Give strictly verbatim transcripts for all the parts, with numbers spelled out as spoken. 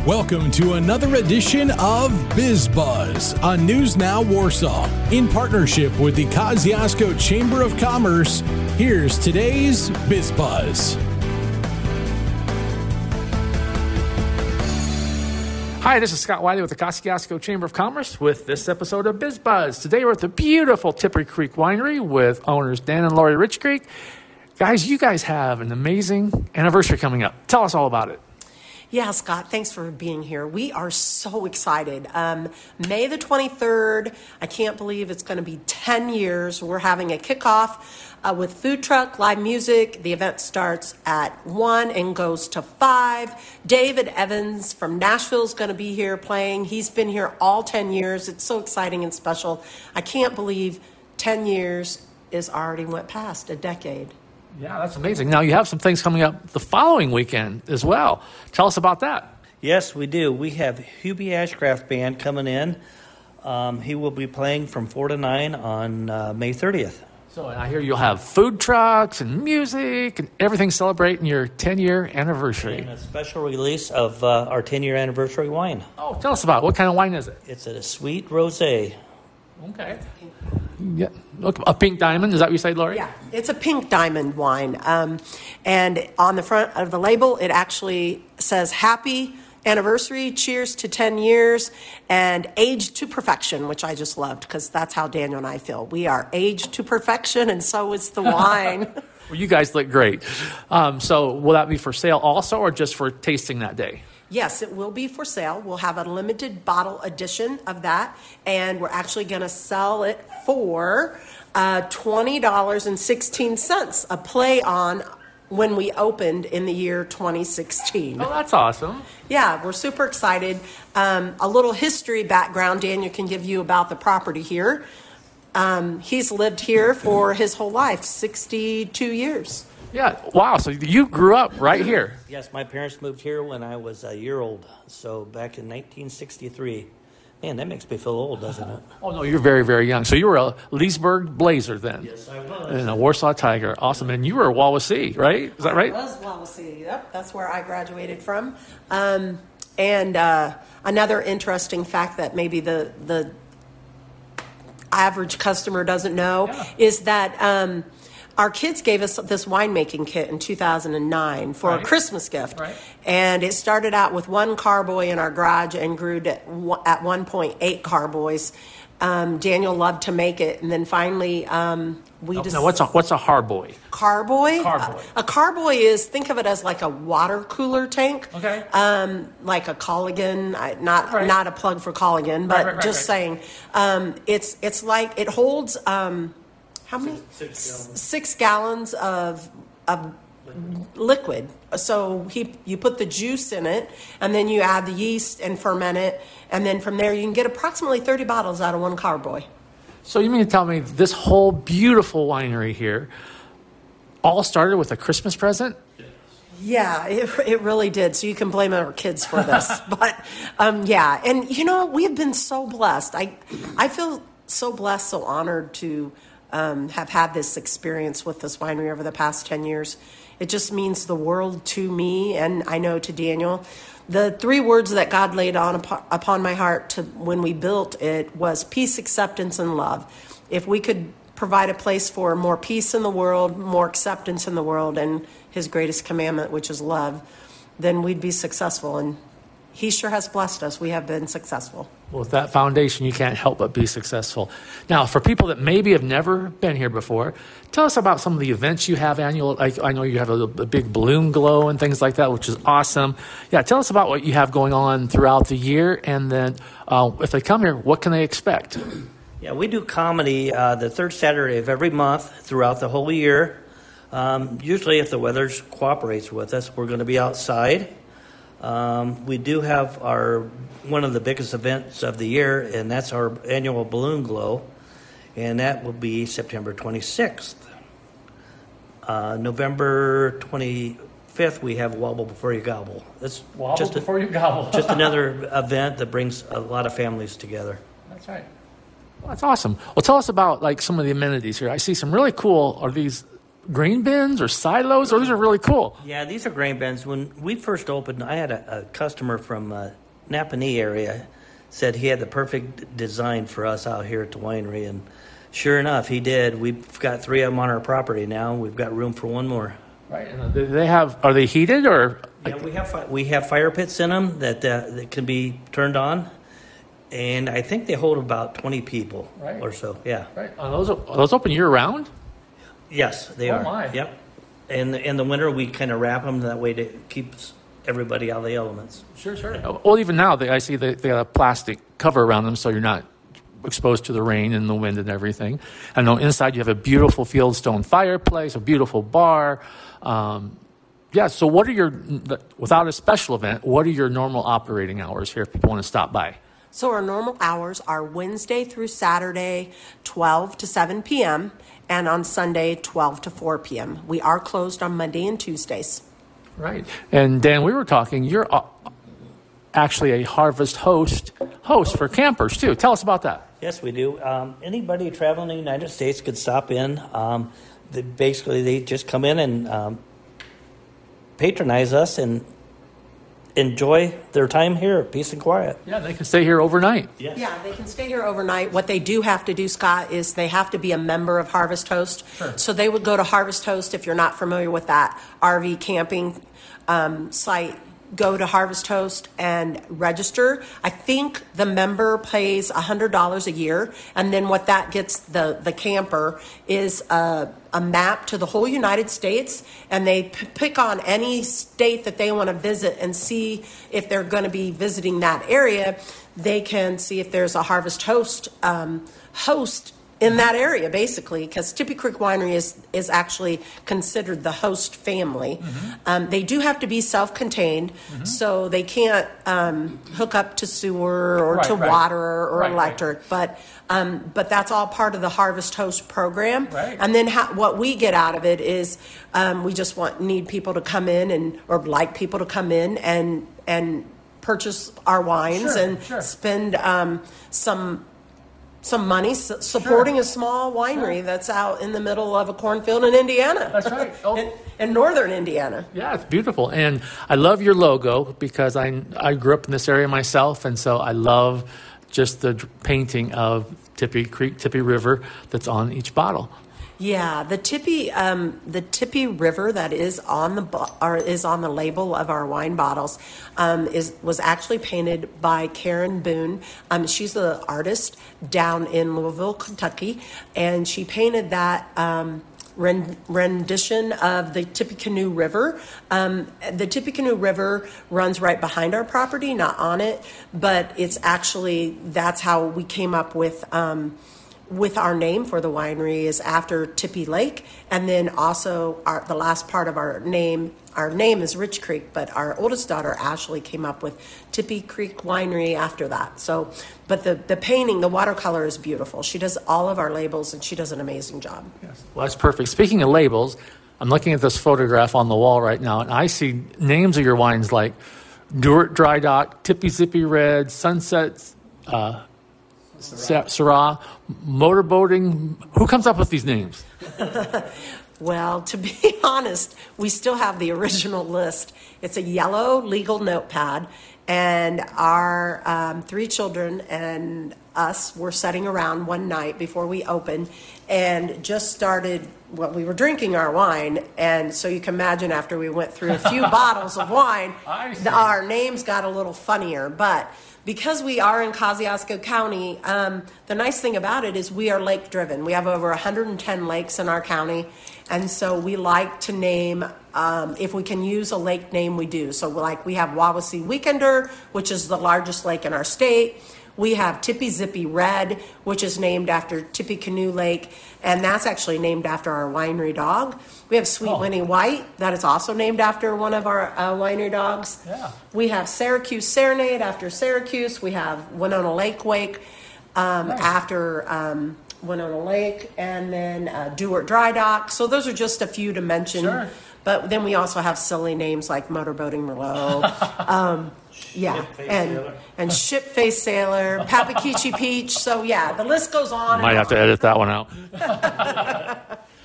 Welcome to another edition of Biz Buzz on News Now Warsaw. In partnership with the Kosciuszko Chamber of Commerce, here's today's Biz Buzz. Hi, this is Scott Wiley with the Kosciuszko Chamber of Commerce with this episode of Biz Buzz. Today we're at the beautiful Tipper Creek Winery with owners Dan and Lori Rich Creek. Guys, you guys have an amazing anniversary coming up. Tell us all about it. Yeah, Scott, thanks for being here. We are so excited. Um, May the twenty-third, I can't believe it's going to be ten years. We're having a kickoff uh, with food truck, live music. The event starts at one and goes to five. David Evans from Nashville is going to be here playing. He's been here all ten years. It's so exciting and special. I can't believe ten years is already went past, a decade. Yeah, that's amazing. Now, you have some things coming up the following weekend as well. Tell us about that. Yes, we do. We have Hubie Ashcraft Band coming in. Um, he will be playing from four to nine on uh, May thirtieth. So I hear you'll have food trucks and music and everything celebrating your ten-year anniversary. And a special release of uh, our ten-year anniversary wine. Oh, tell us about it. What kind of wine is it? It's a sweet rosé. Okay. Yeah, look, a pink diamond. Is that what you say, Lori? Yeah, it's a pink diamond wine. Um, and on the front of the label, it actually says happy anniversary, cheers to ten years, and aged to perfection, which I just loved because that's how Daniel and I feel. We are aged to perfection, and so is the wine. Well, you guys look great. Um, so will that be for sale also or just for tasting that day? Yes, it will be for sale. We'll have a limited bottle edition of that, and we're actually going to sell it for uh, twenty dollars and sixteen cents, a play on when we opened in the year twenty sixteen. Oh, that's awesome. Yeah, we're super excited. Um, a little history background Daniel can give you about the property here. Um, he's lived here for his whole life, sixty-two years. Yeah, wow. So you grew up right here. Yes, my parents moved here when I was a year old. So back in nineteen sixty-three. Man, that makes me feel old, doesn't it? Oh, no, you're very, very young. So you were a Leesburg Blazer then. Yes, I was. And a Warsaw Tiger. Awesome. And you were a Wawasee, right? Is that right? I was Wawasee. Yep, that's where I graduated from. Um, and uh, another interesting fact that maybe the the average customer doesn't know yeah. is that um, our kids gave us this winemaking kit in two thousand nine for right. a Christmas gift. Right. And it started out with one carboy in our garage and grew to at one point eight carboys. Um, Daniel loved to make it. And then finally um, we just... just... Now, what's a, what's a harboy? Carboy? Carboy. A, a carboy is, think of it as like a water cooler tank. Okay. Um, like a Culligan, I- not right. not a plug for Culligan, but right, right, right, just right. saying. Um, it's it's like, it holds... Um, How many? Six, six gallons. Six gallons of of liquid. So he, you put the juice in it, and then you add the yeast and ferment it, and then from there you can get approximately thirty bottles out of one carboy. So you mean to tell me this whole beautiful winery here all started with a Christmas present? Yeah, it, it really did. So you can blame our kids for this. but um, yeah, and you know, we have been so blessed. I I feel so blessed, so honored to Um, have had this experience with this winery over the past ten years. It just means the world to me, and I know to Daniel. The three words that God laid on upon my heart to when we built it was peace, acceptance, and love. If we could provide a place for more peace in the world, more acceptance in the world, and his greatest commandment, which is love, then we'd be successful. And he sure has blessed us. We have been successful. Well, with that foundation, you can't help but be successful. Now, for people that maybe have never been here before, tell us about some of the events you have annual. Like, I know you have a, a big balloon glow and things like that, which is awesome. Yeah, tell us about what you have going on throughout the year. And then uh, if they come here, what can they expect? Yeah, we do comedy uh, the third Saturday of every month throughout the whole year. Um, usually, if the weather cooperates with us, we're going to be outside. Um, we do have our one of the biggest events of the year, and that's our annual balloon glow, and that will be September twenty-sixth. Uh, November twenty-fifth, we have Wobble Before You Gobble. That's Wobble just Before a, You Gobble. just another event that brings a lot of families together. That's right. Well, that's awesome. Well, tell us about like some of the amenities here. I see some really cool. Are these grain bins or silos? Or these are really cool. Yeah, these are grain bins. When we first opened, I had a, a customer from uh, Napanee area said he had the perfect design for us out here at the winery, and sure enough, he did. We've got three of them on our property now. We've got room for one more. Right. And do they have? Are they heated or? Yeah, we have fi- we have fire pits in them that uh, that can be turned on, and I think they hold about twenty people Right. or so. Yeah. Right. Are those are those open year round? Yes, they Oh, are. my. Yep. And in the winter, we kind of wrap them that way to keep everybody out of the elements. Sure, sure. Well, even now, they, I see they, they got a plastic cover around them so you're not exposed to the rain and the wind and everything. I know inside you have a beautiful fieldstone fireplace, a beautiful bar. Um, yeah, so what are your, without a special event, what are your normal operating hours here if people want to stop by? So our normal hours are Wednesday through Saturday, twelve to seven p.m., and on Sunday, twelve to four p.m. We are closed on Monday and Tuesdays. Right. And Dan, we were talking, you're uh, actually a Harvest Host host for campers too. Tell us about that. Yes, we do. Um, anybody traveling in the United States could stop in. Um, they, basically, they just come in and um, patronize us and enjoy their time here, peace and quiet. Yeah, they can stay here overnight. Yes. Yeah, they can stay here overnight. What they do have to do, Scott, is they have to be a member of Harvest Host. Sure. So they would go to Harvest Host, if you're not familiar with that R V camping um, site, go to Harvest Host and register. I think the member pays one hundred dollars a year, and then what that gets the, the camper is a, a map to the whole United States, and they p- pick on any state that they want to visit and see if they're going to be visiting that area. They can see if there's a Harvest Host um, host in that area, basically, because Tippy Creek Winery is is actually considered the host family. Mm-hmm. Um, they do have to be self-contained, mm-hmm. so they can't um, hook up to sewer or right, to right. water or right, electric. Right. But um, but that's all part of the Harvest Host program. Right. And then ha- what we get out of it is um, we just want need people to come in and or like people to come in and and purchase our wines Sure, and sure. spend um, some. some money s- supporting Sure. a small winery Sure. that's out in the middle of a cornfield in Indiana. That's right. Oh. in, in northern Indiana. Yeah, it's beautiful. And I love your logo because I, I grew up in this area myself, and so I love just the d- painting of Tippy Creek, Tippy River that's on each bottle. Yeah, the Tippy, um, the Tippy River that is on the bo- or is on the label of our wine bottles um, is was actually painted by Karen Boone. Um, she's the artist down in Louisville, Kentucky, and she painted that. Um, ren- rendition of the Tippecanoe River. Um, the Tippecanoe River runs right behind our property, not on it, but it's actually, that's how we came up with um, with our name for the winery is after Tippy Lake. And then also our, the last part of our name, our name is Rich Creek, but our oldest daughter, Ashley, came up with Tippy Creek Winery after that. So, but the, the painting, the watercolor is beautiful. She does all of our labels and she does an amazing job. Yes. Well, that's perfect. Speaking of labels, I'm looking at this photograph on the wall right now, and I see names of your wines like Duart Dry Dock, Tippy Zippy Red, Sunset uh, Syrah. Syrah, Motorboating. Who comes up with these names? Well, to be honest, we still have the original list. It's a yellow legal notepad, and our um, three children and us were sitting around one night before we opened and just started, well, we were drinking our wine, and so you can imagine after we went through a few bottles of wine, the, our names got a little funnier, but because we are in Kosciuszko County, um, the nice thing about it is we are lake driven. We have over one hundred ten lakes in our county, and so we like to name, um, if we can use a lake name, we do. So like we have Wawasee Weekender, which is the largest lake in our state. We have Tippy Zippy Red, which is named after Tippecanoe Lake, and that's actually named after our winery dog. We have Sweet Oh. Winnie White, that is also named after one of our uh, winery dogs. Yeah. We have Syracuse Serenade after Syracuse. We have Winona Lake Wake um, Nice. after um, Winona Lake, and then uh, Duart Dry Dock. So those are just a few to mention. Sure. But then we also have silly names like Motorboating Merlot. um, yeah, Ship-faced and sailor. and Ship-Faced Sailor, Papakichi Peach. So yeah, the list goes on. Might and have to on. edit that one out.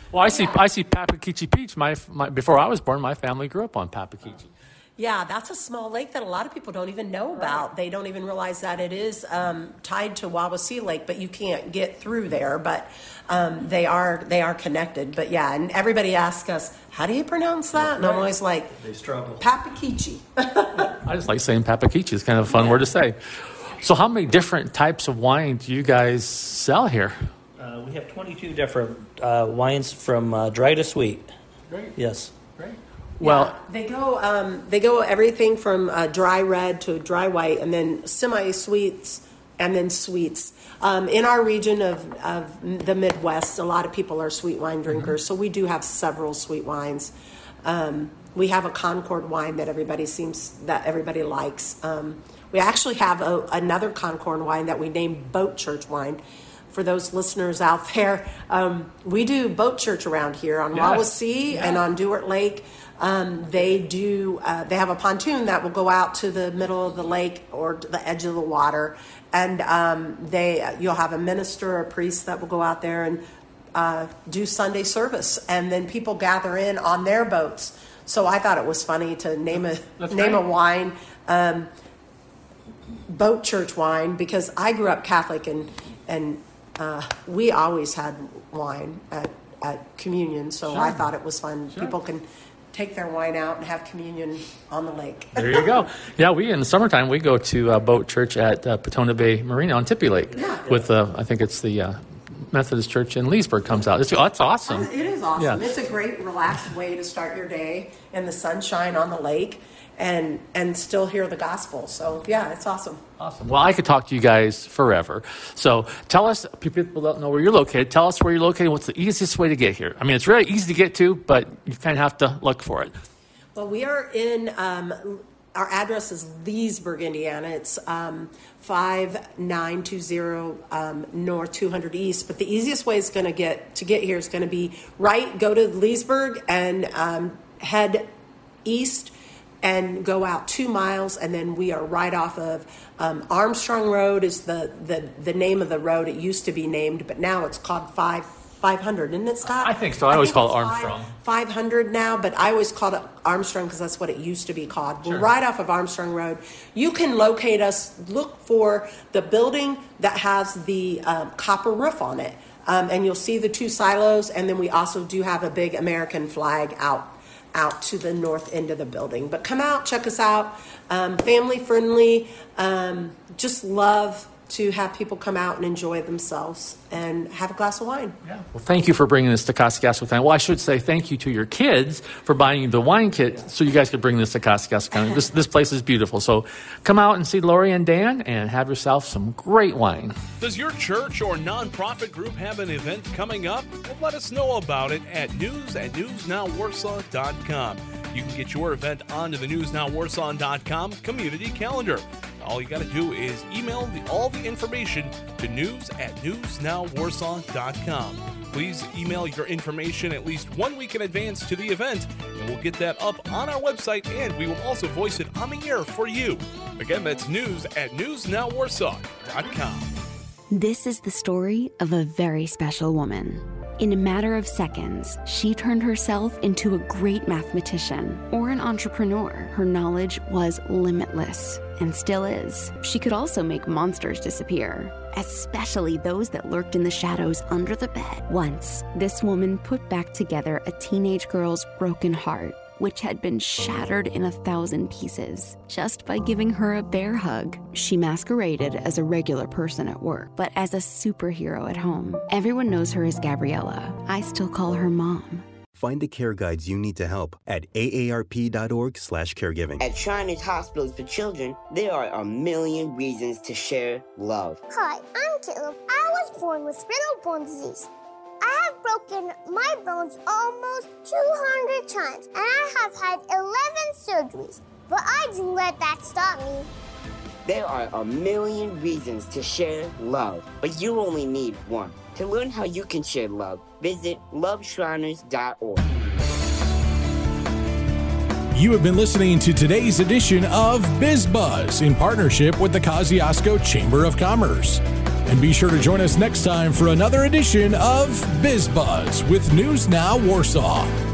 Well, I see I see Papakichi Beach. My, my before I was born, my family grew up on Papakichi. Yeah, that's a small lake that a lot of people don't even know about. They don't even realize that it is um, tied to Wawasee Lake, but you can't get through there. But um, they are they are connected. But yeah, and everybody asks us, how do you pronounce that? And I'm always like, They struggle. Papakichi. I just like saying Papakichi. It's kind of a fun word to say. So how many different types of wine do you guys sell here? Uh, we have twenty-two different uh, wines from uh, dry to sweet. Great. Yes. Great. Well, Yeah, they go um, they go everything from uh, dry red to dry white, and then semi sweets, and then sweets. Um, in our region of, of the Midwest, a lot of people are sweet wine drinkers, mm-hmm. so we do have several sweet wines. Um, we have a Concord wine that everybody seems that everybody likes. Um, we actually have a, another Concord wine that we named Boat Church wine. For those listeners out there, um, we do Boat Church around here on Yes. Wawasee Yeah. and on Dewart Lake. Um, they do. Uh, they have a pontoon that will go out to the middle of the lake or to the edge of the water, and um, they you'll have a minister or a priest that will go out there and uh, do Sunday service, and then people gather in on their boats. So I thought it was funny to name a That's name great. a wine um, Boat Church wine, because I grew up Catholic, and and uh, we always had wine at, at communion. So Sure. I thought it was fun. Sure. People can take their wine out and have communion on the lake. there you go. Yeah, we in the summertime we go to uh, Boat Church at uh, Petona Bay Marina on Tippy Lake. Yeah. With uh, I think it's the uh, Methodist Church in Leesburg comes out. It's, oh, that's awesome. It is awesome. Yeah. It's a great, relaxed way to start your day in the sunshine on the lake, and and still hear the gospel. So yeah, it's awesome. Awesome. Well, I could talk to you guys forever. So tell us, people don't know where you're located. Tell us where you're located. What's the easiest way to get here? I mean, it's really easy to get to, but you kind of have to look for it. Well, we are in, um, our address is Leesburg, Indiana. It's um, five nine two zero um, North two hundred East. But the easiest way is going to get to get here is going to be right, go to Leesburg and um, head east and go out two miles, and then we are right off of um, Armstrong Road is the, the, the name of the road. It used to be named, but now it's called five. 500, isn't it, Scott? I think so. I always call it it's Armstrong. five, 500 now, but I always called it Armstrong because that's what it used to be called. Sure. We're right off of Armstrong Road. You can locate us, look for the building that has the um, copper roof on it, um, and you'll see the two silos, and then we also do have a big American flag out out to the north end of the building. But come out, check us out. Um, family friendly, um, just love to have people come out and enjoy themselves and have a glass of wine. Yeah. Well, thank you for bringing this to Kosciuszko County. Well, I should say thank you to your kids for buying you the wine kit so you guys could bring this to Kosciuszko County. This this place is beautiful. So come out and see Lori and Dan and have yourself some great wine. Does your church or nonprofit group have an event coming up? Well, let us know about it at news at news now warsaw dot com. You can get your event onto the news now warsaw dot com community calendar. All you got to do is email the, all the information to news at news now warsaw dot com. Please email your information at least one week in advance to the event, and we'll get that up on our website, and we will also voice it on the air for you. Again, that's news at news now warsaw dot com. This is the story of a very special woman. In a matter of seconds, she turned herself into a great mathematician or an entrepreneur. Her knowledge was limitless and still is. She could also make monsters disappear, especially those that lurked in the shadows under the bed. Once, this woman put back together a teenage girl's broken heart, which had been shattered in a thousand pieces, just by giving her a bear hug. She masqueraded as a regular person at work, but as a superhero at home. Everyone knows her as Gabriella. I still call her Mom. Find the care guides you need to help at A A R P dot org slash caregiving. At Shriners Hospitals for Children, there are a million reasons to share love. Hi, I'm Caleb. I was born with spinal bone disease. I have broken my bones almost two hundred times, and I have had eleven surgeries, but I didn't let that stop me. There are a million reasons to share love, but you only need one. To learn how you can share love, visit love shriners dot org. You have been listening to today's edition of BizBuzz in partnership with the Kosciuszko Chamber of Commerce. And be sure to join us next time for another edition of BizBuzz with News Now Warsaw.